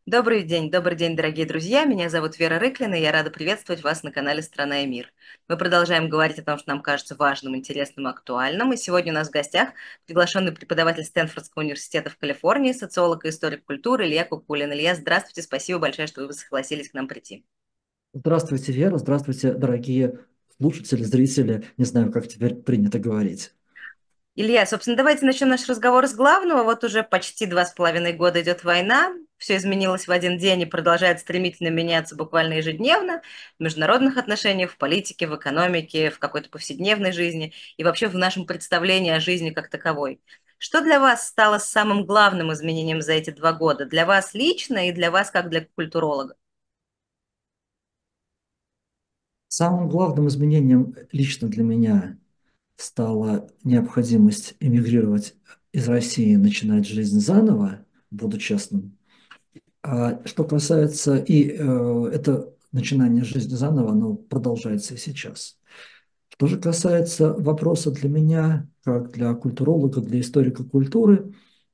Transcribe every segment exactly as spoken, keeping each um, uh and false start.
Добрый день, добрый день, дорогие друзья. Меня зовут Вера Рыклина, и я рада приветствовать вас на канале «Страна и мир». Мы продолжаем говорить о том, что нам кажется важным, интересным и актуальным. И сегодня у нас в гостях приглашенный преподаватель Стэнфордского университета в Калифорнии, социолог и историк культуры Илья Кукулин. Илья, здравствуйте, спасибо большое, что вы согласились к нам прийти. Здравствуйте, Вера. Здравствуйте, дорогие слушатели, зрители. Не знаю, как теперь принято говорить. Илья, собственно, давайте начнем наш разговор с главного. Вот уже почти два с половиной года идет война. Все изменилось в один день и продолжает стремительно меняться буквально ежедневно в международных отношениях, в политике, в экономике, в какой-то повседневной жизни и вообще в нашем представлении о жизни как таковой. Что для вас стало самым главным изменением за эти два года? Для вас лично и для вас как для культуролога? Самым главным изменением лично для меня стала необходимость эмигрировать из России, начинать жизнь заново, буду честным. А что касается, и э, это начинание жизни заново, оно продолжается и сейчас. Что же касается вопроса для меня, как для культуролога, для историка культуры,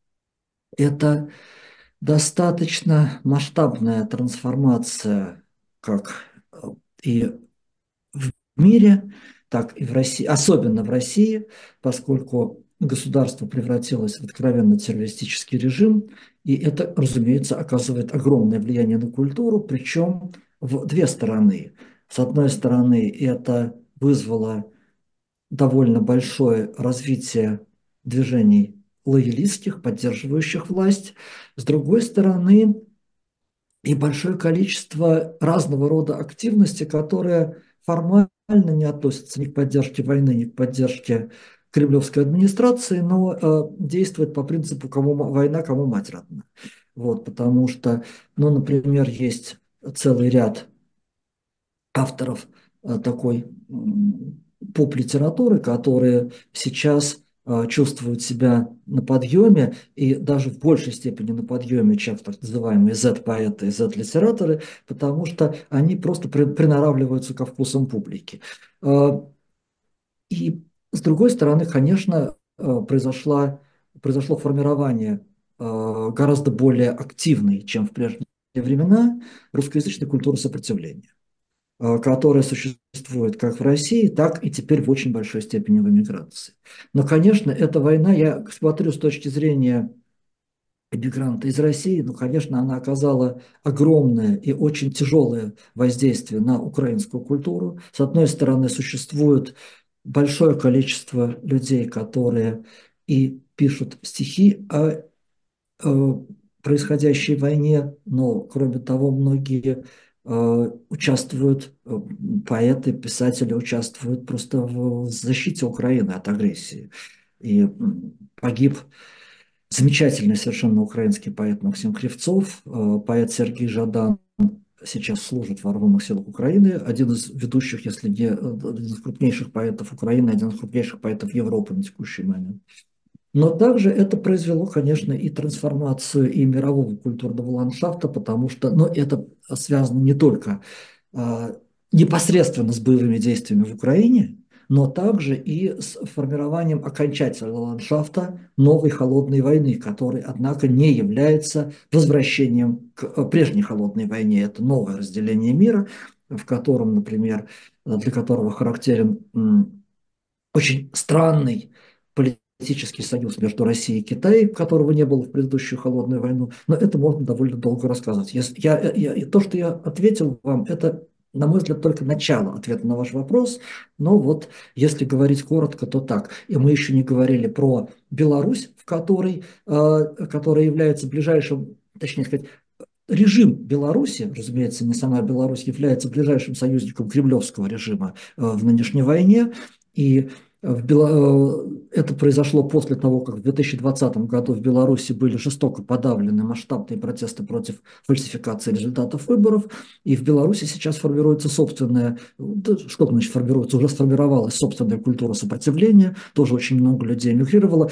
это достаточно масштабная трансформация как э, и в мире, так и в России, особенно в России, поскольку государство превратилось в откровенно террористический режим, и это, разумеется, оказывает огромное влияние на культуру, причем в две стороны. С одной стороны, это вызвало довольно большое развитие движений лоялистских, поддерживающих власть. С другой стороны, и большое количество разного рода активности, которые формально не относятся ни к поддержке войны, ни к поддержке кремлевской администрации, но э, действует по принципу кому война, кому мать родна. Вот, потому что, ну, например, есть целый ряд авторов э, такой поп-литературы, которые сейчас э, чувствуют себя на подъеме и даже в большей степени на подъеме, чем так называемые Z-поэты и Z-литераторы, потому что они просто при- приноравливаются ко вкусам публики. Э, И с другой стороны, конечно, э, произошла, произошло формирование э, гораздо более активной, чем в прежние времена, русскоязычной культуры сопротивления, э, которая существует как в России, так и теперь в очень большой степени в эмиграции. Но, конечно, эта война, я смотрю с точки зрения эмигранта из России, ну, конечно, она оказала огромное и очень тяжелое воздействие на украинскую культуру. С одной стороны, существует большое количество людей, которые и пишут стихи о, о происходящей войне, но, кроме того, многие э, участвуют, э, поэты, писатели участвуют просто в защите Украины от агрессии. И м, погиб замечательный совершенно украинский поэт Максим Кривцов, э, поэт Сергей Жадан сейчас служит в вооруженных силах Украины, один из ведущих, если не э, один из крупнейших поэтов Украины, один из крупнейших поэтов Европы на текущий момент. Но также это произвело, конечно, и трансформацию и мирового культурного ландшафта, потому что, ну, это связано не только а, непосредственно с боевыми действиями в Украине, но также и с формированием окончательного ландшафта новой холодной войны, который, однако, не является возвращением к э, прежней холодной войне. Это новое разделение мира, в котором, например, для которого характерен м, очень странный политический союз между Россией и Китаем, которого не было в предыдущую холодную войну, но это можно довольно долго рассказывать. Если я, я, и то, что я ответил вам, это, на мой взгляд, только начало ответа на ваш вопрос, но вот если говорить коротко, то так. И мы еще не говорили про Беларусь, в которой, э, которая является ближайшим, точнее сказать, режим Беларуси, разумеется, не сама Беларусь, является ближайшим союзником кремлевского режима э, в нынешней войне. И в Бело... э, это произошло после того, как в две тысячи двадцатом году в Беларуси были жестоко подавлены масштабные протесты против фальсификации результатов выборов. И в Беларуси сейчас формируется собственная, да, что значит формируется, уже сформировалась собственная культура сопротивления, тоже очень много людей эмигрировало.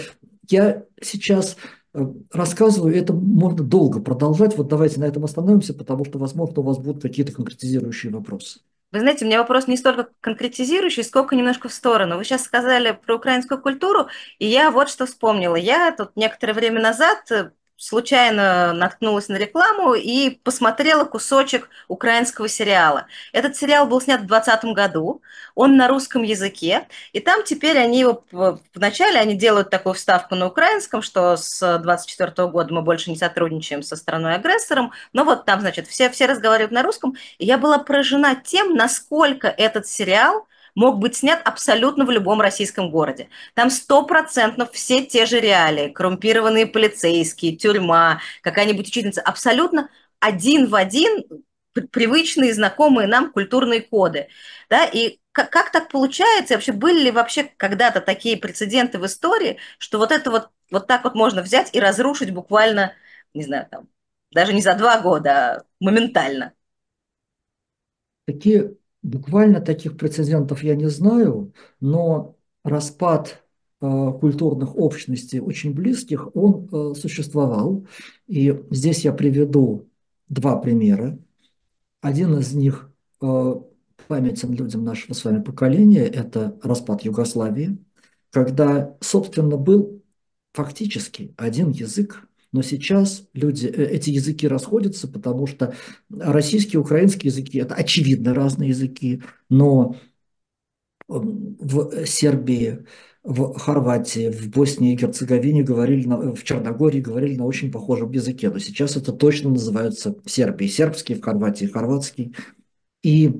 Я сейчас э, рассказываю, это можно долго продолжать. Вот давайте на этом остановимся, потому что, возможно, у вас будут какие-то конкретизирующие вопросы. Вы знаете, у меня вопрос не столько конкретизирующий, сколько немножко в сторону. Вы сейчас сказали про украинскую культуру, и я вот что вспомнила. Я тут некоторое время назад, случайно наткнулась на рекламу и посмотрела кусочек украинского сериала. Этот сериал был снят в двадцатом году, он на русском языке, и там теперь они его вначале они делают такую вставку на украинском, что с двадцать четвёртого года мы больше не сотрудничаем со страной-агрессором, но вот там, значит, все, все разговаривают на русском, и я была поражена тем, насколько этот сериал мог быть снят абсолютно в любом российском городе. Там стопроцентно все те же реалии. Коррумпированные полицейские, тюрьма, какая-нибудь учительница. Абсолютно один в один привычные, знакомые нам культурные коды. Да? И как, как так получается? И вообще, были ли вообще когда-то такие прецеденты в истории, что вот это вот, вот так вот можно взять и разрушить буквально, не знаю, там, даже не за два года, а моментально? Такие, буквально таких прецедентов я не знаю, но распад э, культурных общностей очень близких, он э, существовал. И здесь я приведу два примера. Один из них э, памятен людям нашего с вами поколения, это распад Югославии, когда, собственно, был фактически один язык, но сейчас люди, э, эти языки расходятся, потому что российские и украинские языки – это очевидно разные языки, но в Сербии, в Хорватии, в Боснии и Герцеговине говорили, на, в Черногории говорили на очень похожем языке, но сейчас это точно называются в Сербии сербский, в Хорватии хорватский. И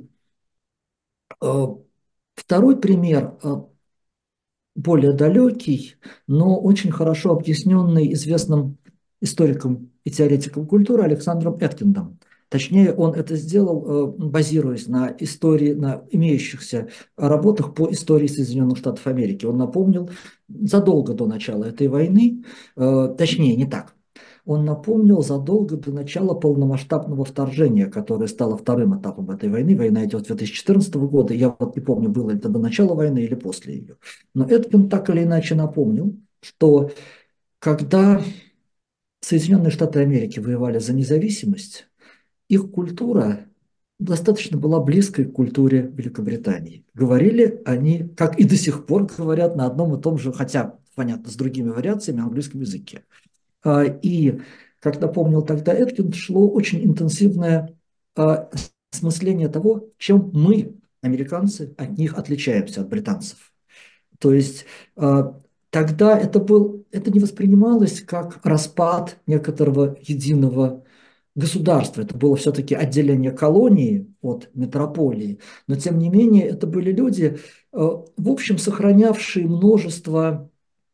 э, второй пример, э, более далекий, но очень хорошо объясненный известным историком и теоретиком культуры Александром Эткиндом. Точнее, он это сделал, э, базируясь на истории, на имеющихся работах по истории Соединенных Штатов Америки. Он напомнил задолго до начала этой войны, э, точнее, не так. Он напомнил задолго до начала полномасштабного вторжения, которое стало вторым этапом этой войны. Война идет с две тысячи четырнадцатого года. Я вот не помню, было это до начала войны или после ее. Но Эдкин так или иначе напомнил, что когда Соединенные Штаты Америки воевали за независимость, их культура достаточно была близкой к культуре Великобритании. Говорили они, как и до сих пор говорят, на одном и том же, хотя, понятно, с другими вариациями, английском языке. А, И, как напомнил тогда Эткин, шло очень интенсивное а, осмысление того, чем мы, американцы, от них отличаемся, от британцев. То есть а, тогда это, был, это не воспринималось как распад некоторого единого государства. Это было все-таки отделение колонии от метрополии. Но, тем не менее, это были люди, а, в общем, сохранявшие множество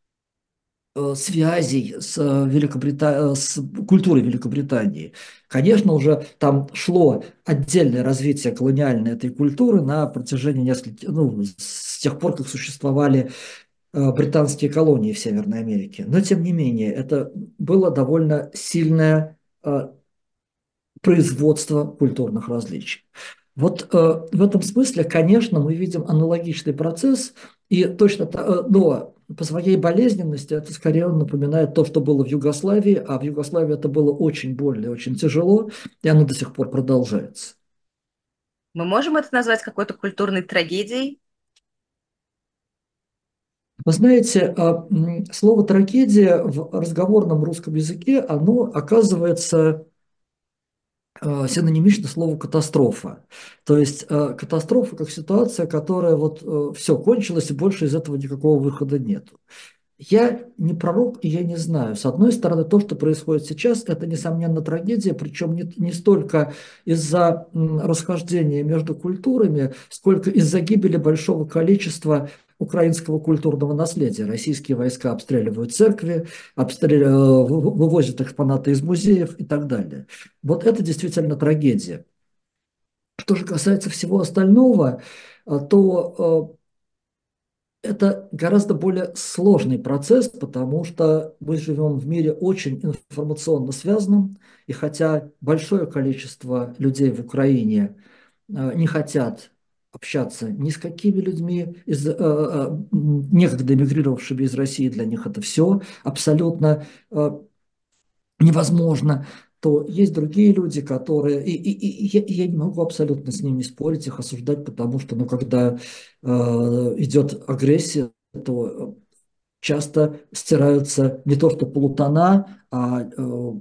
э, связей с, э, Великобрита... э, с культурой Великобритании. Конечно, уже там шло отдельное развитие колониальной этой культуры на протяжении нескольких, ну, с тех пор, как существовали э, британские колонии в Северной Америке. Но, тем не менее, это было довольно сильное э, производство культурных различий. Вот э, в этом смысле, конечно, мы видим аналогичный процесс, и точно, та- э, но по своей болезненности это скорее напоминает то, что было в Югославии, а в Югославии это было очень больно и очень тяжело, и оно до сих пор продолжается. Мы можем это назвать какой-то культурной трагедией? Вы знаете, э, м, слово «трагедия» в разговорном русском языке, оно оказывается э, синонимично слову катастрофа. То есть э, катастрофа как ситуация, которая вот все кончилось и больше из этого никакого выхода нет. Я не пророк, и я не знаю. С одной стороны, то, что происходит сейчас, это, несомненно, трагедия, причем не, не столько из-за м, расхождения между культурами, сколько из-за гибели большого количества украинского культурного наследия. Российские войска обстреливают церкви, обстрел... э, вы- вывозят экспонаты из музеев и так далее. Вот это действительно трагедия. Что же касается всего остального, э, то э, это гораздо более сложный процесс, потому что мы живем в мире очень информационно связанном, и хотя большое количество людей в Украине э, не хотят общаться ни с какими людьми, из, э, э, некогда эмигрировавшими из России, для них это все абсолютно э, невозможно, то есть другие люди, которые, и, и, и я, я не могу абсолютно с ними спорить, их осуждать, потому что, ну, когда э, идет агрессия, то часто стираются не то что полутона, а э,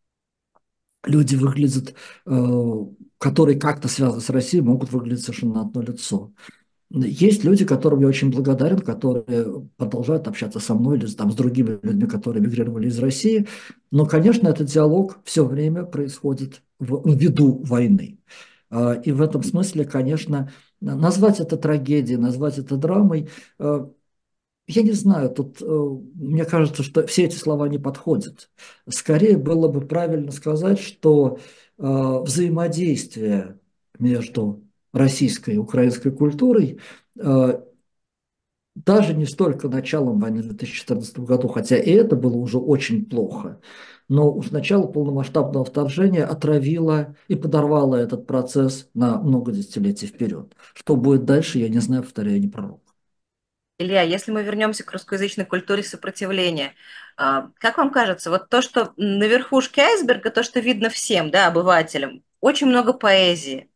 люди выглядят, э, которые как-то связаны с Россией, могут выглядеть совершенно на одно лицо. Есть люди, которым я очень благодарен, которые продолжают общаться со мной или с- там, с другими людьми, которые мигрировали из России. Но, конечно, этот диалог все время происходит в, в виду войны. А, И в этом смысле, конечно, назвать это трагедией, назвать это драмой, э, я не знаю, тут э, мне кажется, что все эти слова не подходят. Скорее было бы правильно сказать, что э, взаимодействие между российской и украинской культурой э, даже не столько началом войны в две тысячи четырнадцатом году, хотя и это было уже очень плохо, но уж начало полномасштабного вторжения отравило и подорвало этот процесс на много десятилетий вперед. Что будет дальше, я не знаю, повторяю, не пророк. Илья, если мы вернемся к русскоязычной культуре сопротивления, а, как вам кажется, вот то, что на верхушке айсберга, то, что видно всем, да, обывателям, очень много поэзии.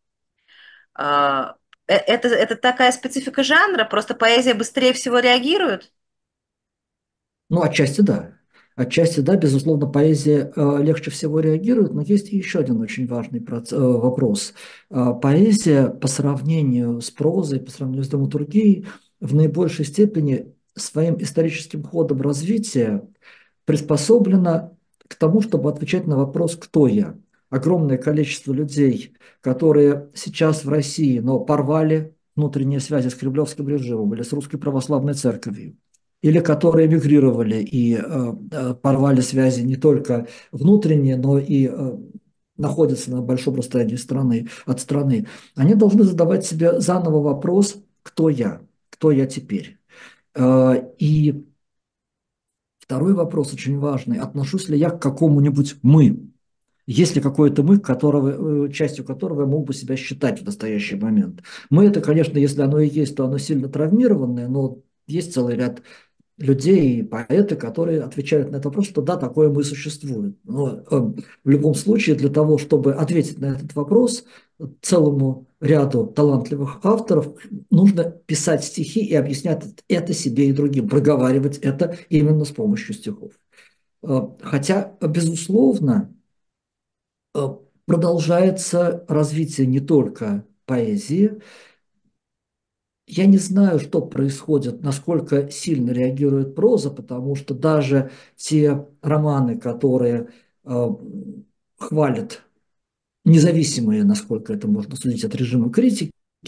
А, э- Это, это такая специфика жанра, просто поэзия быстрее всего реагирует? Ну, отчасти да. Отчасти да, безусловно, поэзия э, легче всего реагирует, но есть и еще один очень важный проц- э, вопрос. Э, поэзия по сравнению с прозой, по сравнению с драматургией, в наибольшей степени своим историческим ходом развития приспособлена к тому, чтобы отвечать на вопрос «Кто я?». Огромное количество людей, которые сейчас в России, но порвали внутренние связи с кремлевским режимом или с Русской Православной Церковью, или которые эмигрировали и э, э, порвали связи не только внутренние, но и э, находятся на большом расстоянии страны, от страны, они должны задавать себе заново вопрос «Кто я?», «Кто я теперь?». Э, И второй вопрос очень важный. Отношусь ли я к какому-нибудь «мы»? Есть ли какое-то «мы», которого, э, частью которого я мог бы себя считать в настоящий момент? «Мы» — это, конечно, если оно и есть, то оно сильно травмированное, но есть целый ряд людей, и поэты, которые отвечают на этот вопрос, что да, такое «мы» существует. Но э, в любом случае для того, чтобы ответить на этот вопрос, целому ряду талантливых авторов нужно писать стихи и объяснять это себе и другим, проговаривать это именно с помощью стихов. Э, Хотя, безусловно, э, продолжается развитие не только поэзии. Я не знаю, что происходит, насколько сильно реагирует проза, потому что даже те романы, которые э, хвалят независимые, насколько это можно судить от режима критики,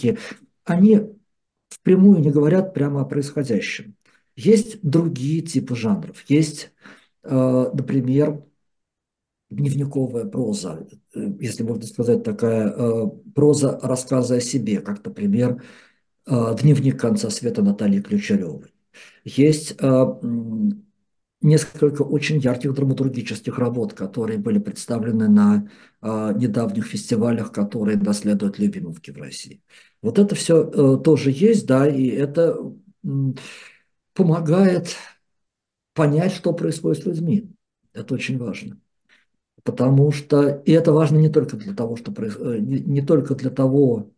они впрямую не говорят прямо о происходящем. Есть другие типы жанров. Есть, э, например, дневниковая проза, э, если можно сказать, такая э, проза рассказа о себе, как, например, э, «Дневник конца света» Натальи Ключаревой. Есть э, м, несколько очень ярких драматургических работ, которые были представлены на э, недавних фестивалях, которые наследуют Любимовки в России. Вот это все э, тоже есть, да, и это м, помогает понять, что происходит с людьми. Это очень важно. Потому что, и это важно не только для того, что проис- э, не, не только для того,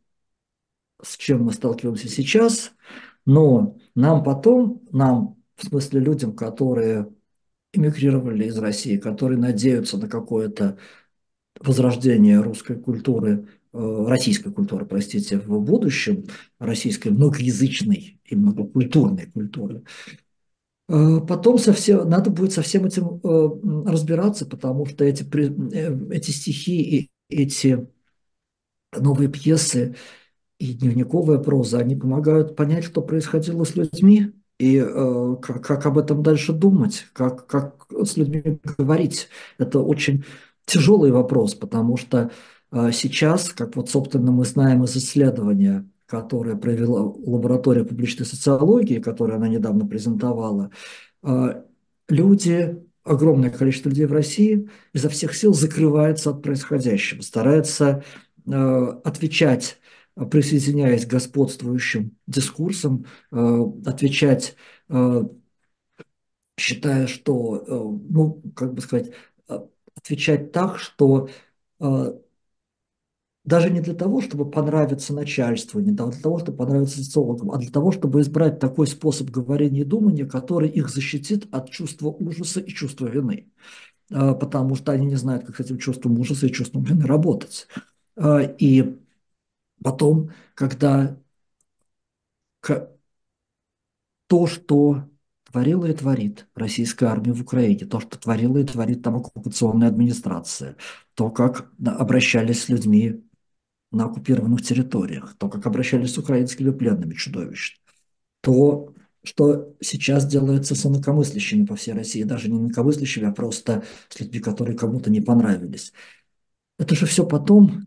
с чем мы сталкиваемся сейчас, но нам потом, нам, в смысле людям, которые эмигрировали из России, которые надеются на какое-то возрождение русской культуры, э, российской культуры, простите, в будущем, российской многоязычной и многокультурной культуры, э, потом совсем, надо будет со всем этим э, разбираться, потому что эти, при- э, эти стихи и эти новые пьесы и дневниковая проза, они помогают понять, что происходило с людьми, и э, как, как об этом дальше думать, как, как с людьми говорить. Это очень тяжелый вопрос, потому что э, сейчас, как вот, собственно, мы знаем из исследования, которое провела лаборатория публичной социологии, которое она недавно презентовала, э, люди, огромное количество людей в России изо всех сил закрывается от происходящего, старается э, отвечать, э, присоединяясь к господствующим дискурсам, э, отвечать, э, считая, что, э, ну, как бы сказать, э, отвечать так, что э, даже не для того, чтобы понравиться начальству, не для того, чтобы понравиться социологам, а для того, чтобы избрать такой способ говорения и думания, который их защитит от чувства ужаса и чувства вины. А, потому что они не знают, как с этим чувством ужаса и чувством вины работать. А, И потом, когда к- то, что творила и творит российская армия в Украине, то, что творила и творит там оккупационная администрация, то, как да, обращались с людьми на оккупированных территориях, то, как обращались с украинскими пленными чудовищно, то, что сейчас делается с инакомыслящими по всей России, даже не инакомыслящими, а просто с людьми, которые кому-то не понравились. Это же все потом,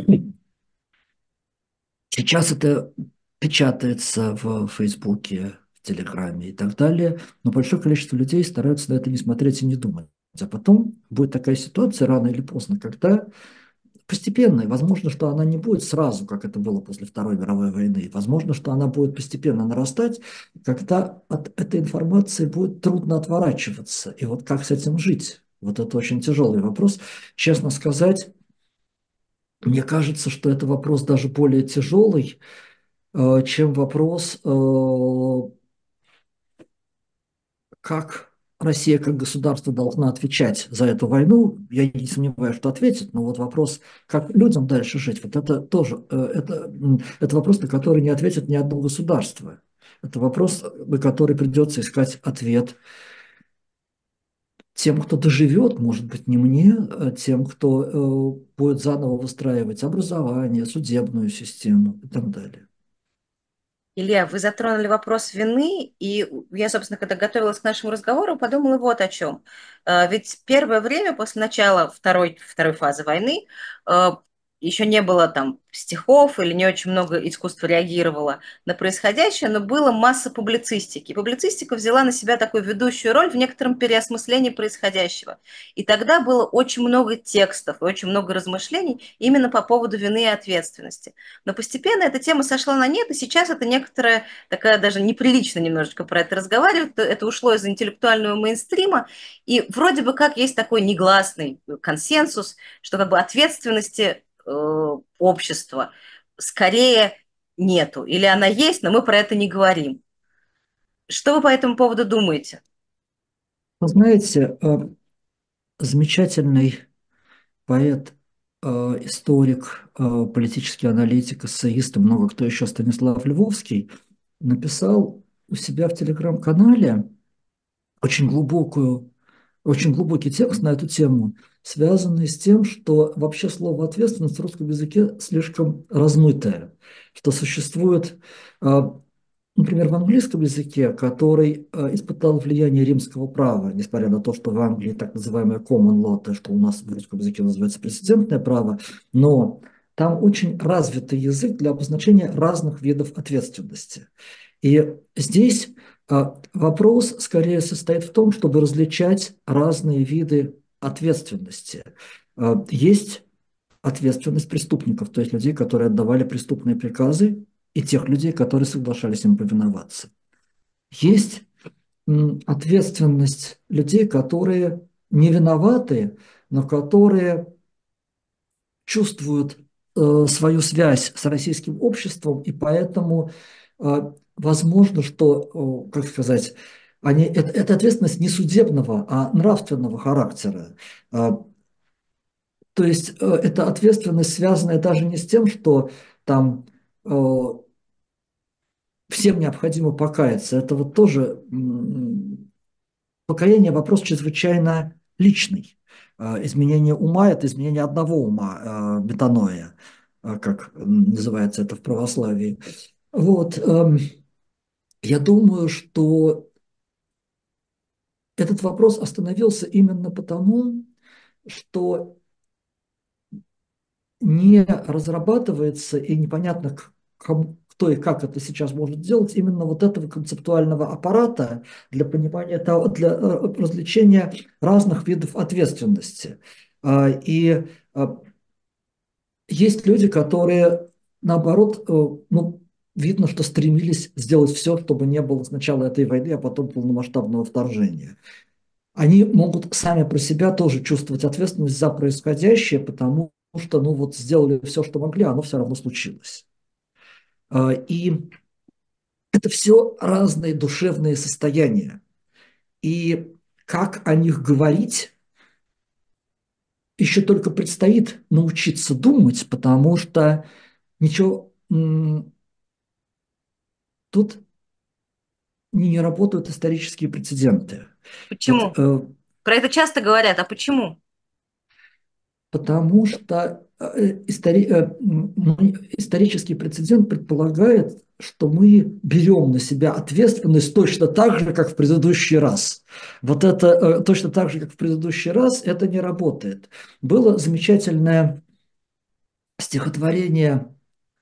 сейчас это печатается в Фейсбуке, в Телеграме и так далее, но большое количество людей стараются на это не смотреть и не думать. А потом будет такая ситуация рано или поздно, когда постепенно, и возможно, что она не будет сразу, как это было после Второй мировой войны. Возможно, что она будет постепенно нарастать, когда от этой информации будет трудно отворачиваться. И вот как с этим жить? Вот это очень тяжелый вопрос. Честно сказать, мне кажется, что это вопрос даже более тяжелый, э, чем вопрос, э, как Россия как государство должна отвечать за эту войну. Я не сомневаюсь, что ответит, но вот вопрос, как людям дальше жить, вот это тоже, э, это, м, это вопрос, на который не ответит ни одно государство. Это вопрос, на который придется искать ответ тем, кто доживет, может быть, не мне, а тем, кто э, будет заново выстраивать образование, судебную систему и так далее. Илья, вы затронули вопрос вины, и я, собственно, когда готовилась к нашему разговору, подумала вот о чем. Э, Ведь первое время после начала второй, второй фазы войны э, еще не было там стихов или не очень много искусства реагировало на происходящее, но было масса публицистики. И публицистика взяла на себя такую ведущую роль в некотором переосмыслении происходящего. И тогда было очень много текстов и очень много размышлений именно по поводу вины и ответственности. Но постепенно эта тема сошла на нет, и сейчас это некоторая такая даже неприлично немножечко про это разговаривать, это ушло из интеллектуального мейнстрима, и вроде бы как есть такой негласный консенсус, что как бы ответственности э, общества скорее нету, или она есть, но мы про это не говорим. Что вы по этому поводу думаете? Вы знаете, э, замечательный поэт, э, историк, э, политический аналитик, эссеист и много кто еще, Станислав Львовский, написал у себя в телеграм-канале очень глубокую, очень глубокий текст на эту тему, связанный с тем, что вообще слово ответственность в русском языке слишком размытое, что существует, э, например, в английском языке, который э, испытал влияние римского права, несмотря на то, что в Англии так называемое common law, то, что у нас в русском языке называется прецедентное право, но там очень развитый язык для обозначения разных видов ответственности. И здесь а, вопрос скорее состоит в том, чтобы различать разные виды ответственности. А, Есть ответственность преступников, то есть людей, которые отдавали преступные приказы, и тех людей, которые соглашались им повиноваться. Есть м, ответственность людей, которые не виноваты, но которые чувствуют э, свою связь с российским обществом, и поэтому э, возможно, что, э, как сказать, они, это, это ответственность не судебного, а нравственного характера. Э, то есть э, это ответственность, связанная даже не с тем, что там э, всем необходимо покаяться. Это вот тоже м, покаяние вопрос чрезвычайно личный. Э, Изменение ума– это изменение одного ума, э, метаноя, э, как называется это в православии. Вот, эм, я думаю, что этот вопрос остановился именно потому, что не разрабатывается и непонятно, кому, кто и как это сейчас может делать, именно вот этого концептуального аппарата для понимания того, для э, развлечения разных видов ответственности. А, И а, есть люди, которые, наоборот, э, ну, видно, что стремились сделать все, чтобы не было сначала этой войны, а потом полномасштабного вторжения. Они могут сами про себя тоже чувствовать ответственность за происходящее, потому что, ну вот, сделали все, что могли, а оно все равно случилось. А, И это все разные душевные состояния. И как о них говорить, еще только предстоит научиться думать, потому что ничего м, тут не работают исторические прецеденты. Вот Почему? э, Про это часто говорят, а почему? потому что э, истори- э, м, исторический прецедент предполагает, что мы берем на себя ответственность точно так же, как в предыдущий раз. Вот это э, точно так же, как в предыдущий раз, это не работает. Было замечательное стихотворение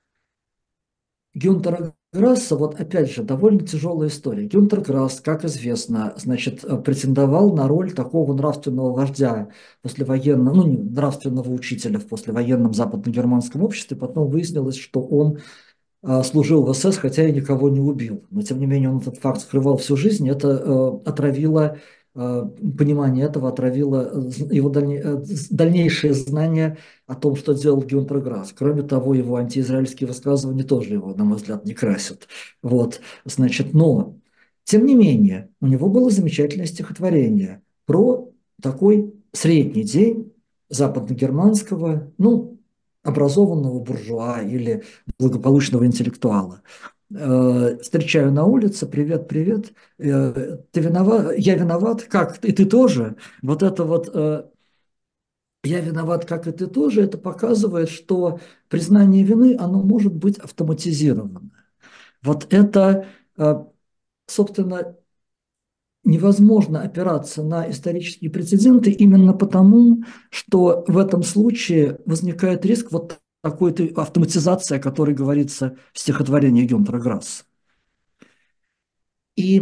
Гюнтера Грасса, вот опять же, довольно тяжелая история. Гюнтер Грасс, как известно, значит, э, претендовал на роль такого нравственного вождя послевоенного, ну, не, нравственного учителя в послевоенном западно-германском обществе. Потом выяснилось, что он а, служил в СС, хотя и никого не убил. Но, тем не менее, он этот факт скрывал всю жизнь. Это э, отравило, э, понимание этого отравило э, его дальне- э, дальнейшее знание о том, что делал Гюнтер Грасс. Кроме того, его антиизраильские высказывания тоже его, на мой взгляд, не красят. Вот, значит, но, тем не менее, у него было замечательное стихотворение про такой средний день западногерманского, ну, образованного буржуа или благополучного интеллектуала. Э, Встречаю на улице, привет, привет, э, ты виноват, я виноват, как, и ты тоже. Вот это вот э, я виноват, как и ты тоже, это показывает, что признание вины, оно может быть автоматизировано. Вот это, э, собственно, невозможно опираться на исторические прецеденты именно потому, что в этом случае возникает риск вот такой-то автоматизации, о которой говорится в стихотворении Гюнтера Грасса. И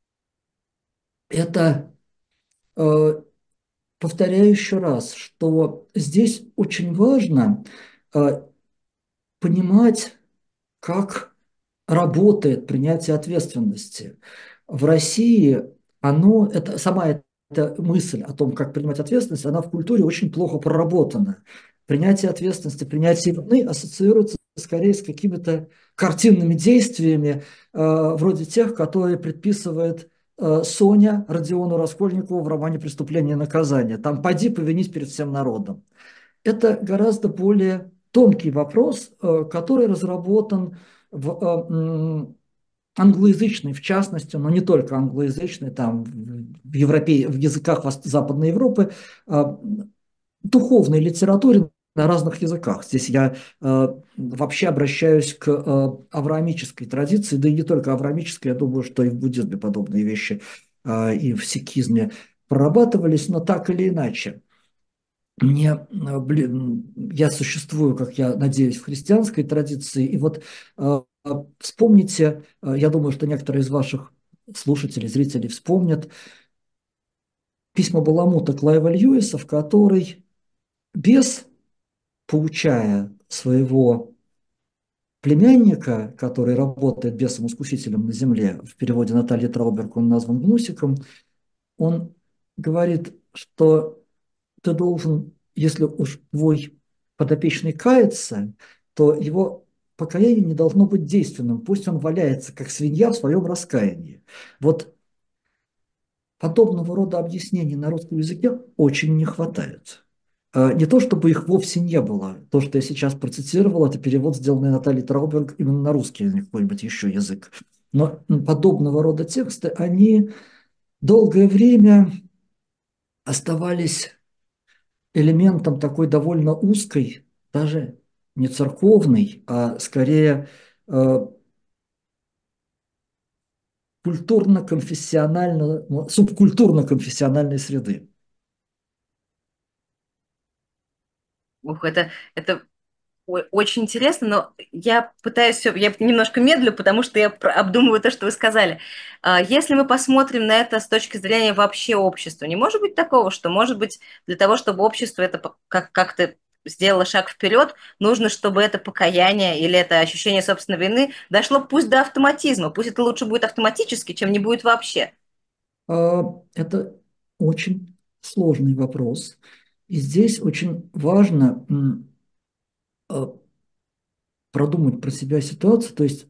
это, э, повторяю еще раз, что здесь очень важно э, понимать, как работает принятие ответственности. В России оно, это, сама эта мысль о том, как принимать ответственность, она в культуре очень плохо проработана. Принятие ответственности, принятие вины ассоциируется скорее с какими-то картинными действиями, э, вроде тех, которые предписывает э, Соня Родиону Раскольникову в романе «Преступление и наказание». Там «поди повинись перед всем народом». Это гораздо более тонкий вопрос, э, который разработан в э, англоязычной, в частности, но не только англоязычной, там в, европе, в языках Западной Европы, э, духовной литературе на разных языках. Здесь я э, вообще обращаюсь к э, авраамической традиции, да и не только авраамической, я думаю, что и в буддизме подобные вещи, э, и в сикхизме прорабатывались, но так или иначе. Мне, э, блин, я существую, как я надеюсь, в христианской традиции. И вот э, вспомните, э, я думаю, что некоторые из ваших слушателей, зрителей вспомнят письма Баламута Клайва Льюиса, в которой бес, поучая своего племянника, который работает бесом-искусителем на земле, в переводе Натальи Трауберг он назван Гнусиком, он говорит, что ты должен, если уж твой подопечный кается, то его покаяние не должно быть действенным. Пусть он валяется, как свинья, в своем раскаянии. Вот подобного рода объяснений на русском языке очень не хватает. А, Не то, чтобы их вовсе не было. То, что я сейчас процитировал, это перевод, сделанный Натальей Трауберг именно на русский, а не какой-нибудь еще язык. Но подобного рода тексты, они долгое время оставались элементом такой довольно узкой, даже не церковной, а скорее э, культурно-конфессионально, ну, субкультурно-конфессиональной среды. Ух, это, это Ой, очень интересно, но я пытаюсь все, я немножко медлю, потому что я про- обдумываю то, что вы сказали. А, Если мы посмотрим на это с точки зрения вообще общества, не может быть такого, что, может быть, для того, чтобы общество это по- как- как-то сделало шаг вперед, нужно, чтобы это покаяние или это ощущение собственной вины дошло пусть до автоматизма, пусть это лучше будет автоматически, чем не будет вообще. А, Это очень сложный вопрос. И здесь очень важно э, продумать про себя ситуацию, то есть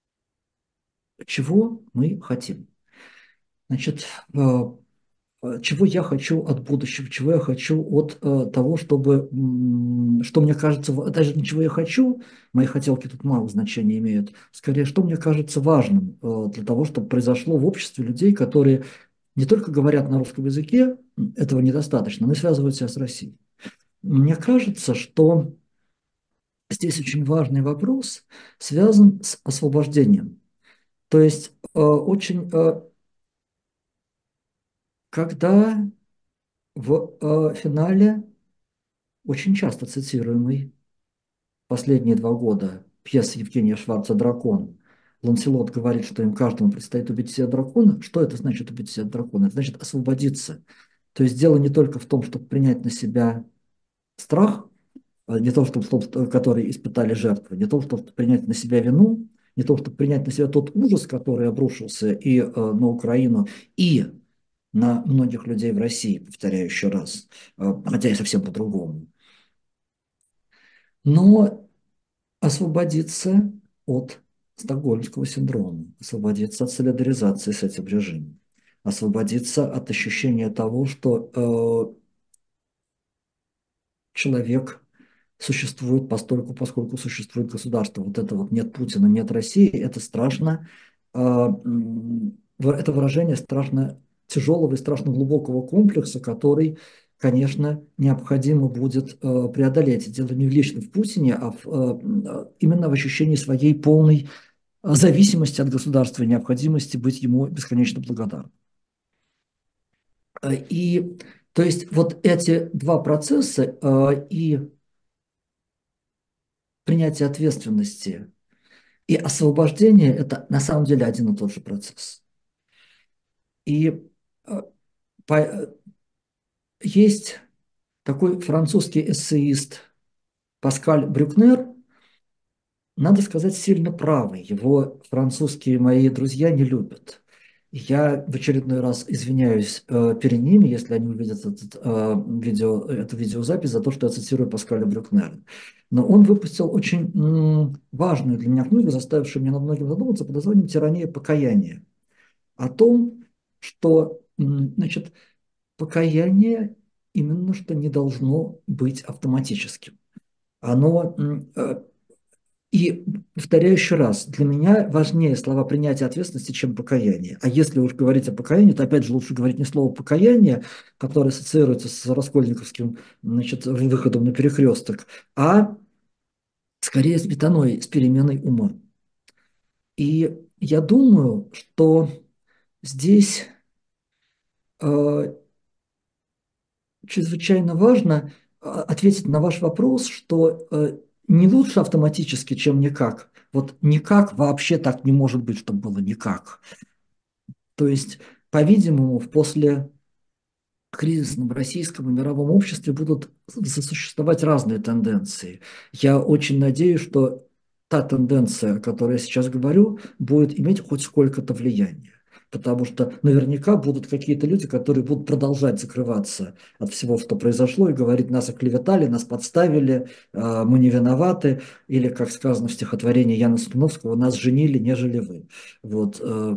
чего мы хотим. Значит, э, э, чего я хочу от будущего, чего я хочу от э, того, чтобы, м, что мне кажется, ва- даже ничего я хочу, мои хотелки тут мало значения имеют, скорее, что мне кажется важным э, для того, чтобы произошло в обществе людей, которые не только говорят на русском языке, м, этого недостаточно, но и связывают себя с Россией. Мне кажется, что здесь очень важный вопрос связан с освобождением. То есть э, очень, э, когда в э, финале очень часто цитируемый последние два года пьеса Евгения Шварца «Дракон», Ланселот говорит, что им каждому предстоит убить себе дракона. Что это значит убить себе дракона? Это значит освободиться. То есть дело не только в том, чтобы принять на себя страх, а не то, чтобы, чтобы- который испытали жертвы, не то, чтобы принять на себя вину, не то, чтобы принять на себя тот ужас, который обрушился и э, на Украину, и на многих людей в России, повторяю еще раз, э, хотя и совсем по-другому. Но освободиться от стокгольмского синдрома, освободиться от солидаризации с этим режимом, освободиться от ощущения того, что э, человек существует постольку, поскольку существует государство. Вот это вот нет Путина, нет России, это страшно, а, это выражение страшно тяжелого и страшно глубокого комплекса, который, конечно, необходимо будет э, преодолеть. Дело не лично в Путине, а в, э, именно в ощущении своей полной зависимости от государства и необходимости быть ему бесконечно благодарным. Э, И то есть вот эти два процесса э, и принятие ответственности и освобождение – это на самом деле один и тот же процесс. И э, по- есть такой французский эссеист Паскаль Брюкнер, надо сказать, сильно правый. Его французские мои друзья не любят. Я в очередной раз извиняюсь э, перед ними, если они увидят этот, э, видео, эту видеозапись за то, что я цитирую Паскаля Брюкнера. Но он выпустил очень м, важную для меня книгу, заставившую меня над многим задуматься, под названием «Тирания покаяния». О том, что м, значит, покаяние именно что не должно быть автоматическим. Оно м, э, и повторяю еще раз, для меня важнее слова принятия ответственности, чем покаяние. А если уж говорить о покаянии, то опять же лучше говорить не слово покаяние, которое ассоциируется с раскольниковским, значит, выходом на перекресток, а скорее с метаной, с переменой ума. И я думаю, что здесь э, чрезвычайно важно э, ответить на ваш вопрос, что э, не лучше автоматически, чем никак. Вот никак вообще так не может быть, чтобы было никак. То есть, по-видимому, в после кризисном российском и мировом обществе будут сосуществовать разные тенденции. Я очень надеюсь, что та тенденция, о которой я сейчас говорю, будет иметь хоть сколько-то влияния. Потому что наверняка будут какие-то люди, которые будут продолжать закрываться от всего, что произошло, и говорить, нас оклеветали, нас подставили, э, мы не виноваты, или, как сказано в стихотворении Яна Сухновского, нас женили, нежели вы. Вот. э,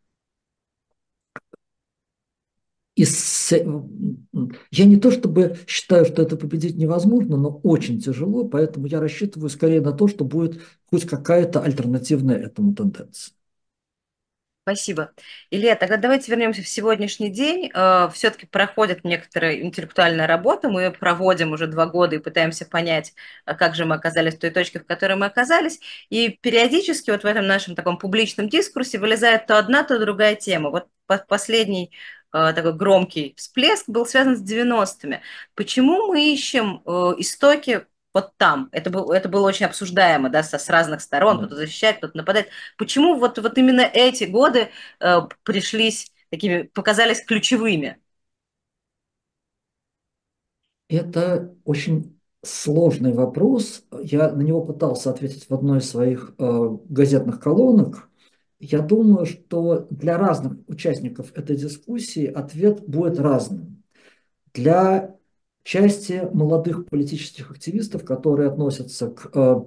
И с... Я не то чтобы считаю, что это победить невозможно, но очень тяжело, поэтому я рассчитываю скорее на то, что будет хоть какая-то альтернативная этому тенденция. Спасибо. Илья, тогда давайте вернемся в сегодняшний день. Все-таки проходит некоторая интеллектуальная работа, мы ее проводим уже два года и пытаемся понять, а как же мы оказались в той точке, в которой мы оказались. И периодически вот в этом нашем таком публичном дискурсе вылезает то одна, то другая тема. Вот последний э, такой громкий всплеск был связан с девяностыми. Почему мы ищем э, истоки вот там? Это, был, это было очень обсуждаемо, да, со, с разных сторон, Да. кто-то защищает, кто-то нападает. Почему вот, вот именно эти годы э, пришлись такими, показались ключевыми? Это очень сложный вопрос. Я на него пытался ответить в одной из своих э, газетных колонок. Я думаю, что для разных участников этой дискуссии ответ будет разным. Для части молодых политических активистов, которые относятся к э,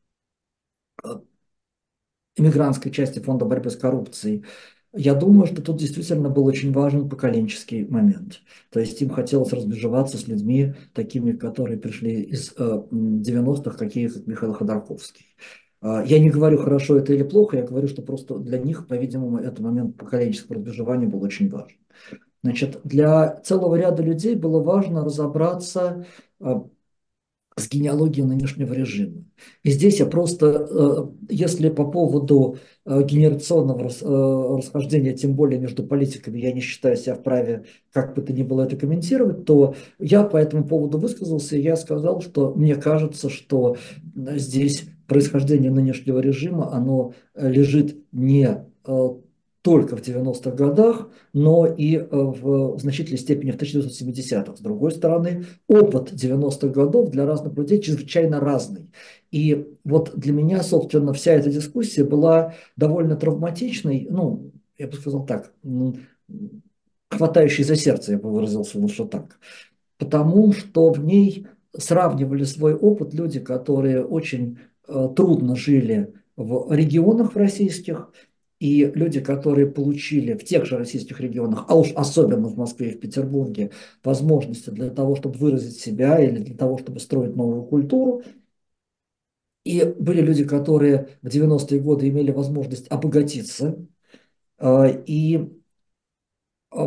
иммигрантской части Фонда борьбы с коррупцией, я думаю, что тут действительно был очень важен поколенческий момент. То есть им хотелось разбежеваться с людьми, такими, которые пришли из э, девяностых, такие как Михаил Ходорковский. А, Я не говорю, хорошо это или плохо, я говорю, что просто для них, по-видимому, этот момент поколенческого разбежевания был очень важен. Значит, для целого ряда людей было важно разобраться а, с генеалогией нынешнего режима. И здесь я просто, э, если по поводу э, генерационного рас- э, расхождения, тем более между политиками, я не считаю себя вправе как бы то ни было это комментировать, то я по этому поводу высказался, и я сказал, что мне кажется, что э, здесь происхождение нынешнего режима, оно э, лежит не э, только в девяностых годах, но и э, в значительной степени в тысяча девятьсот семидесятых. С другой стороны, опыт девяностых годов для разных людей чрезвычайно разный. И вот для меня, собственно, вся эта дискуссия была довольно травматичной, ну, я бы сказал так, хватающей за сердце, я бы выразился лучше так. Потому что в ней сравнивали свой опыт люди, которые очень э, трудно жили в регионах российских, и люди, которые получили в тех же российских регионах, а уж особенно в Москве и в Петербурге, возможности для того, чтобы выразить себя или для того, чтобы строить новую культуру. И были люди, которые в девяностые годы имели возможность обогатиться. э, И э,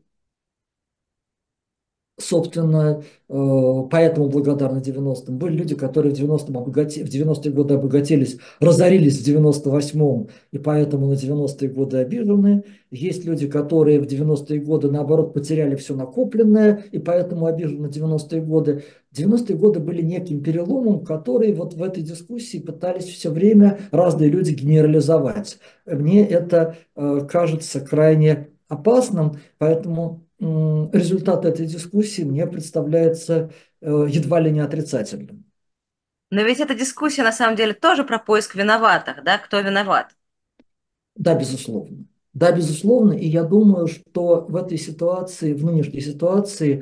собственно, э, поэтому благодарны девяностым. Были люди, которые в девяностом обогати... в девяностые годы обогатились, разорились в девяносто восьмом, и поэтому на девяностые годы обижены. Есть люди, которые в девяностые годы, наоборот, потеряли все накопленное, и поэтому обижены на девяностые годы. девяностые годы были неким переломом, который вот в этой дискуссии пытались все время разные люди генерализовать. Мне это э, кажется крайне опасным, поэтому результат этой дискуссии мне представляется э, едва ли не отрицательным. Но ведь эта дискуссия на самом деле тоже про поиск виноватых, да, кто виноват. Да, безусловно. Да, безусловно, и я думаю, что в этой ситуации, в нынешней ситуации,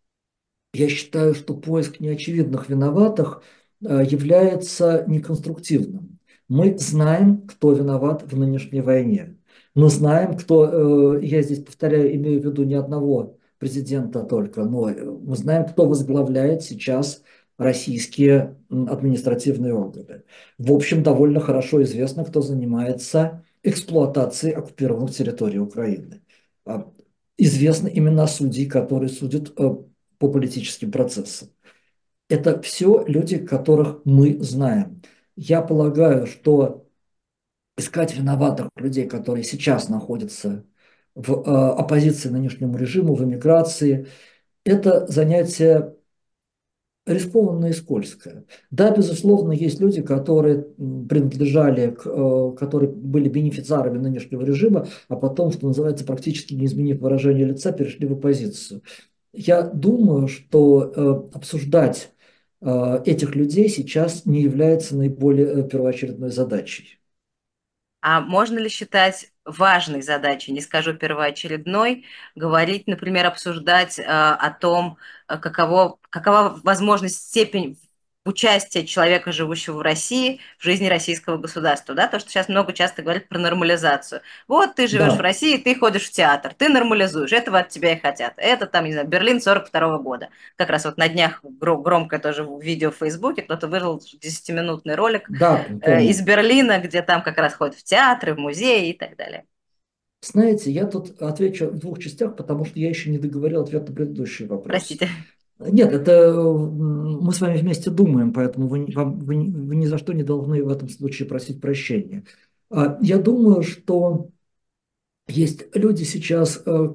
я считаю, что поиск неочевидных виноватых э, является неконструктивным. Мы знаем, кто виноват в нынешней войне. Мы знаем, кто, э, я здесь повторяю, имею в виду не одного президента только, но э, мы знаем, кто возглавляет сейчас российские административные органы. В общем, довольно хорошо известно, кто занимается эксплуатацией оккупированных территорий Украины. А, Известны имена судей, которые судят э, по политическим процессам. Это все люди, которых мы знаем. Я полагаю, что искать виноватых людей, которые сейчас находятся в э, оппозиции нынешнему режиму, в эмиграции, это занятие рискованное и скользкое. Да, безусловно, есть люди, которые принадлежали, к, э, которые были бенефициарами нынешнего режима, а потом, что называется, практически не изменив выражение лица, перешли в оппозицию. Я думаю, что э, обсуждать э, этих людей сейчас не является наиболее э, первоочередной задачей. А можно ли считать важной задачей, не скажу первоочередной, говорить, например, обсуждать э, о том, э, каково, какова возможность, степень участия человека, живущего в России, в жизни российского государства, да, то, что сейчас много часто говорят про нормализацию. Вот ты живешь в Да, России, ты ходишь в театр, ты нормализуешь, этого от тебя и хотят. Это там, не знаю, Берлин сорок второго года. Как раз вот на днях громкое тоже видео в Фейсбуке, кто-то выложил десятиминутный ролик да, э, из помню. Берлина, где там как раз ходят в театры, в музеи и так далее. Знаете, я тут отвечу в двух частях, потому что я еще не договорил ответ на предыдущий вопрос. Простите. Нет, это м, мы с вами вместе думаем, поэтому вы, вам- вы, ни вы ни за что не должны в этом случае просить прощения. А, Я думаю, что есть люди сейчас, э,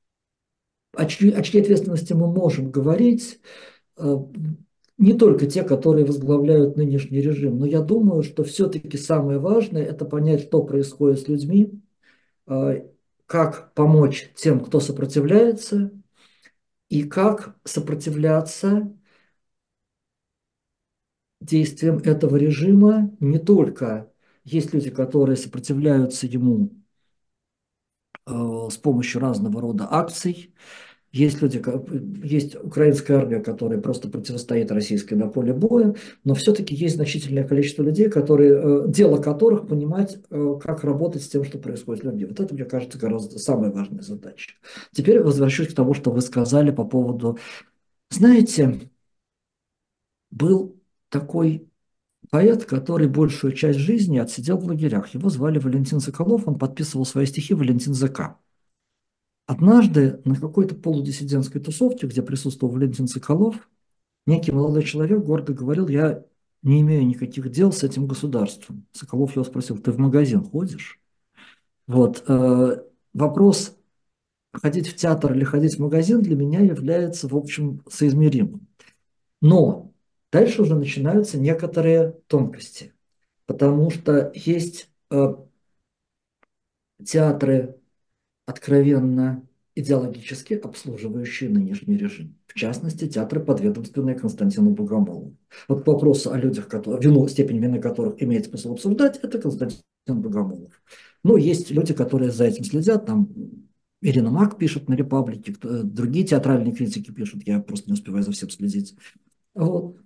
о чьей, о чьей ответственности мы можем говорить, э, не только те, которые возглавляют нынешний режим, но я думаю, что все-таки самое важное – это понять, что происходит с людьми, э, как помочь тем, кто сопротивляется, и как сопротивляться действиям этого режима. Не только есть люди, которые сопротивляются ему э, с помощью разного рода акций, есть люди, есть украинская армия, которая просто противостоит российской на поле боя, но все-таки есть значительное количество людей, которые, э, дело которых понимать, э, как работать с тем, что происходит с людьми. Вот это, мне кажется, гораздо самая важная задача. Теперь возвращусь к тому, что вы сказали по поводу, знаете, был такой поэт, который большую часть жизни отсидел в лагерях. Его звали Валентин Соколов, он подписывал свои стихи Валентин зэ ка. Однажды на какой-то полудиссидентской тусовке, где присутствовал Валентин Соколов, некий молодой человек гордо говорил: я не имею никаких дел с этим государством. Соколов его спросил: ты в магазин ходишь? Вот. Э, вопрос, ходить в театр или ходить в магазин, для меня является, в общем, соизмеримым. Но дальше уже начинаются некоторые тонкости, потому что есть э, театры, откровенно идеологически обслуживающие нынешний режим. В частности, театры, подведомственные Константину Богомолову. Вот к вопросу о людях, которые, вину, степень вины которых имеет смысл обсуждать, это Константин Богомолов. Ну, есть люди, которые за этим следят, там Ирина Мак пишет на «Репаблике», кто- другие театральные критики пишут, я просто не успеваю за всем следить. Вот.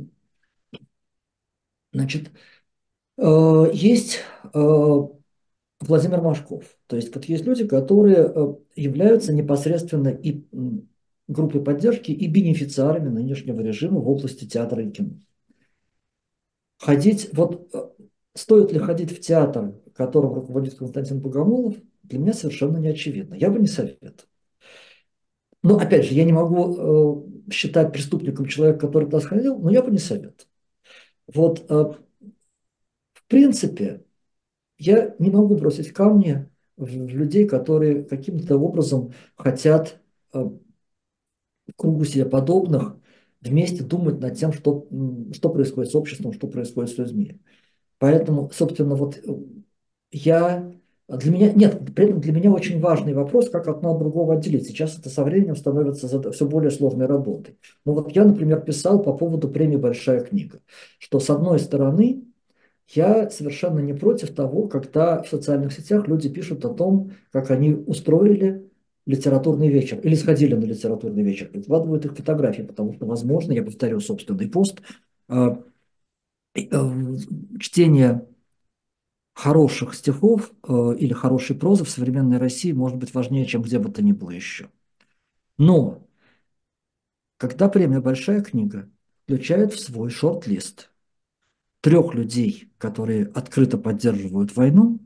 Значит, э, есть э, Владимир Машков. То есть вот есть люди, которые э, являются непосредственно и м, группой поддержки, и бенефициарами нынешнего режима в области театра и кино. Ходить, вот э, стоит ли ходить в театр, которым руководит Константин Богомолов, для меня совершенно не очевидно. Я бы не советовал. Но опять же, я не могу э, считать преступником человека, который туда сходил, но я бы не советовал. Вот, э, в принципе, я не могу бросить камни в, в людей, которые каким-то образом хотят э, в кругу себе подобных вместе думать над тем, что, м, что происходит с обществом, что происходит с людьми. Поэтому, собственно, вот э, я... Для меня, нет, при этом для меня очень важный вопрос, как одно от другого отделить. Сейчас это со временем становится зада- все более сложной работой. Ну вот я, например, писал по поводу премии «Большая книга», что с одной стороны я совершенно не против того, когда в социальных сетях люди пишут о том, как они устроили литературный вечер или сходили на литературный вечер, прикладывают их фотографии, потому что, возможно, я повторю собственный пост, э, э, чтение хороших стихов э, или хорошей прозы в современной России может быть важнее, чем где бы то ни было еще. Но когда премия «Большая книга» включает в свой шорт-лист трех людей, которые открыто поддерживают войну,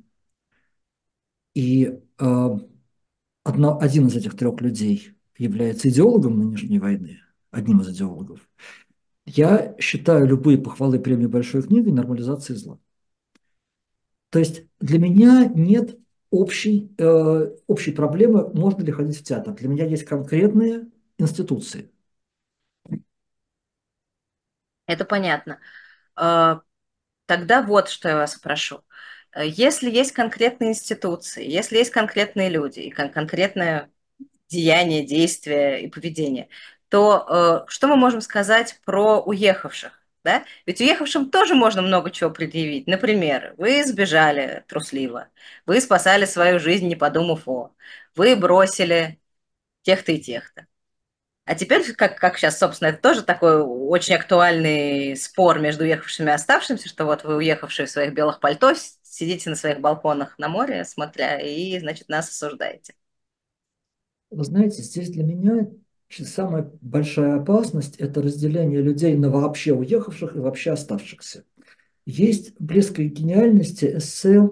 и э, одно, один из этих трех людей является идеологом нынешней войны, одним из идеологов, я считаю любые похвалы премии «Большой книги» нормализацией зла. То есть для меня нет общей, э, общей проблемы, можно ли ходить в театр. Для меня есть конкретные институции. Это понятно. А, Тогда вот что я вас прошу. Э, Если есть конкретные институции, если есть конкретные люди и кон- конкретное деяние, действие и поведение, то э, что мы можем сказать про уехавших? Да? Ведь уехавшим тоже можно много чего предъявить. Например, вы сбежали трусливо, вы спасали свою жизнь, не подумав о, вы бросили тех-то и тех-то. А теперь, как, как сейчас, собственно, это тоже такой очень актуальный спор между уехавшими и оставшимися, что вот вы, уехавшие в своих белых пальто, с- сидите на своих балконах на море, смотря, и, значит, нас осуждаете. Вы знаете, здесь для меня самая большая опасность – это разделение людей на вообще уехавших и вообще оставшихся. Есть близкой гениальности эссе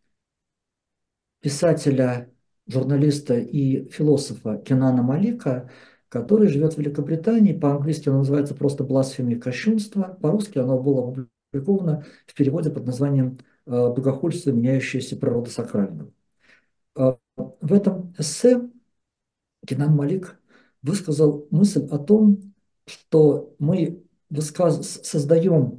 писателя, журналиста и философа Кенана Малика, который живет в Великобритании. По-английски оно называется просто «Бласфемия и кощунство». По-русски оно было опубликовано в переводе под названием э, «Богохульство, меняющаяся природа сакрального». Э, В этом эссе Кенан Малик высказал мысль о том, что мы высказ... создаем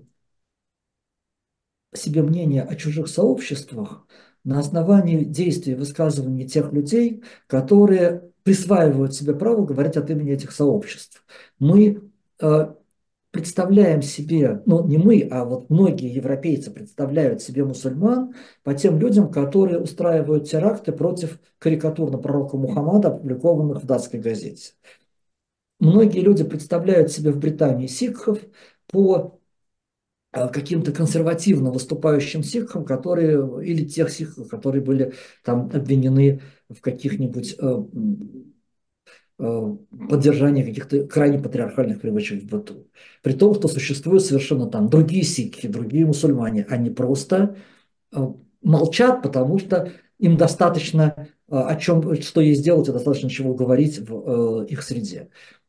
себе мнение о чужих сообществах на основании действий и высказываний тех людей, которые присваивают себе право говорить от имени этих сообществ. Мы э, представляем себе, ну не мы, а вот многие европейцы представляют себе мусульман по тем людям, которые устраивают теракты против карикатур на пророка Мухаммада, опубликованных в датской газете. Многие люди представляют себе в Британии сикхов по э, каким-то консервативно выступающим сикхам, которые, или тех сикхов, которые были там обвинены в каких-нибудь э, э, поддержании каких-то крайне патриархальных привычек в быту. При том, что существуют совершенно там другие сикхи, другие мусульмане. Они просто э, молчат, потому что им достаточно э, о чем, что есть делать, и достаточно чего говорить в э, их среде.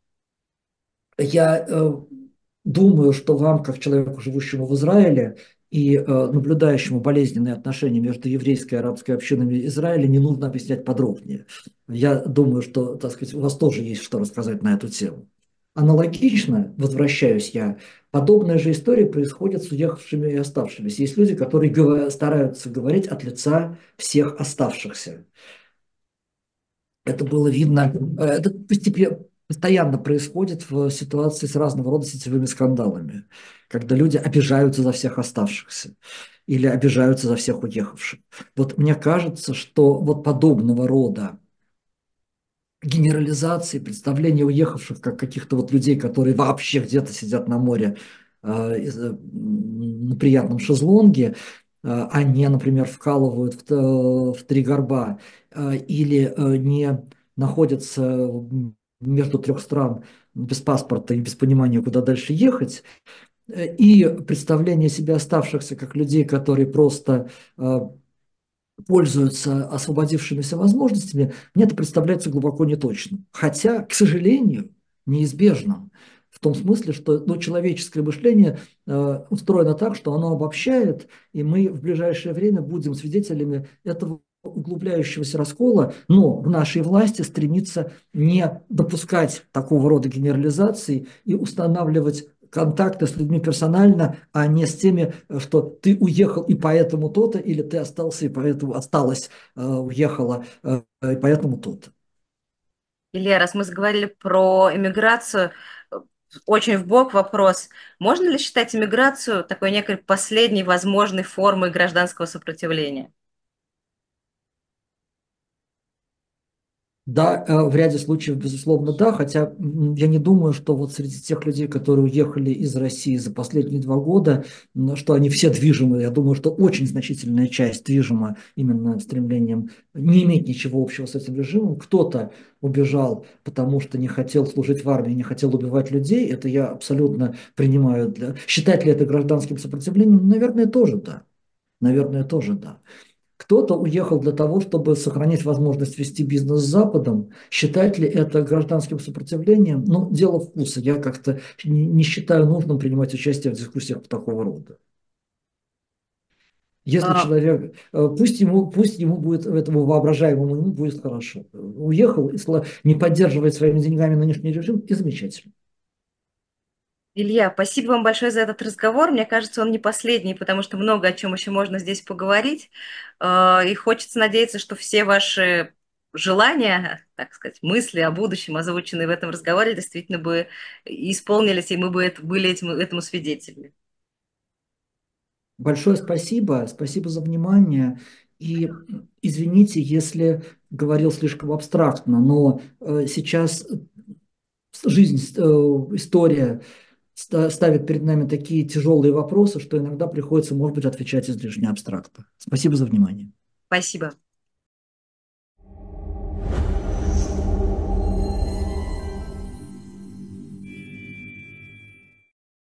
Я э, думаю, что вам, как человеку, живущему в Израиле и э, наблюдающему болезненные отношения между еврейской и арабской общинами Израиля, не нужно объяснять подробнее. Я думаю, что, так сказать, у вас тоже есть что рассказать на эту тему. Аналогично, возвращаюсь я, подобная же история происходит с уехавшими и оставшимися. Есть люди, которые гова- стараются говорить от лица всех оставшихся. Это было видно, э, это постепенно, постоянно происходит в ситуации с разного рода сетевыми скандалами, когда люди обижаются за всех оставшихся или обижаются за всех уехавших. Вот мне кажется, что вот подобного рода генерализации, представления уехавших как каких-то вот людей, которые вообще где-то сидят на море э, из- э, на приятном шезлонге, э, а не, например, вкалывают в, т- в три горба э, или э, не находятся между трех стран без паспорта и без понимания, куда дальше ехать, э, и представление себя оставшихся как людей, которые просто э, пользуются освободившимися возможностями, мне это представляется глубоко неточным. Хотя, к сожалению, неизбежным. В том смысле, что ну, человеческое мышление э, устроено так, что оно обобщает, и мы в ближайшее время будем свидетелями этого углубляющегося раскола, но в нашей власти стремиться не допускать такого рода генерализации и устанавливать контакты с людьми персонально, а не с теми, что ты уехал и поэтому то-то, или ты остался и поэтому осталась, э, уехала э, и поэтому то-то. Илья, раз мы заговорили про иммиграцию, э, очень в бок вопрос. Можно ли считать иммиграцию такой некой последней возможной формой гражданского сопротивления? Да, э, в ряде случаев, безусловно, да, хотя м, я не думаю, что вот среди тех людей, которые уехали из России за последние два года, м, что они все движимы. Я думаю, что очень значительная часть движима именно стремлением не иметь ничего общего с этим режимом. Кто-то убежал, потому что не хотел служить в армии, не хотел убивать людей. Это я абсолютно принимаю. Для... Считать ли это гражданским сопротивлением? Наверное, тоже да. Наверное, тоже да. Кто-то уехал для того, чтобы сохранить возможность вести бизнес с Западом. Считать ли это гражданским сопротивлением? Ну, дело вкуса. Я как-то не, не считаю нужным принимать участие в дискуссиях такого рода. Если А, человек, э, пусть ему, пусть ему будет, этому воображаемому ему будет хорошо. Уехал и сла- не поддерживает своими деньгами нынешний режим, и замечательно. Илья, спасибо вам большое за этот разговор. Мне кажется, он не последний, потому что много о чем еще можно здесь поговорить. А, И хочется надеяться, что все ваши желания, так сказать, мысли о будущем, озвученные в этом разговоре, действительно бы исполнились, и мы бы это- были этим, этому свидетелями. Большое спасибо, спасибо за внимание. И извините, если говорил слишком абстрактно, но э, сейчас жизнь, э, история ста- ставит перед нами такие тяжелые вопросы, что иногда приходится, может быть, отвечать излишне абстрактно. Спасибо за внимание. Спасибо.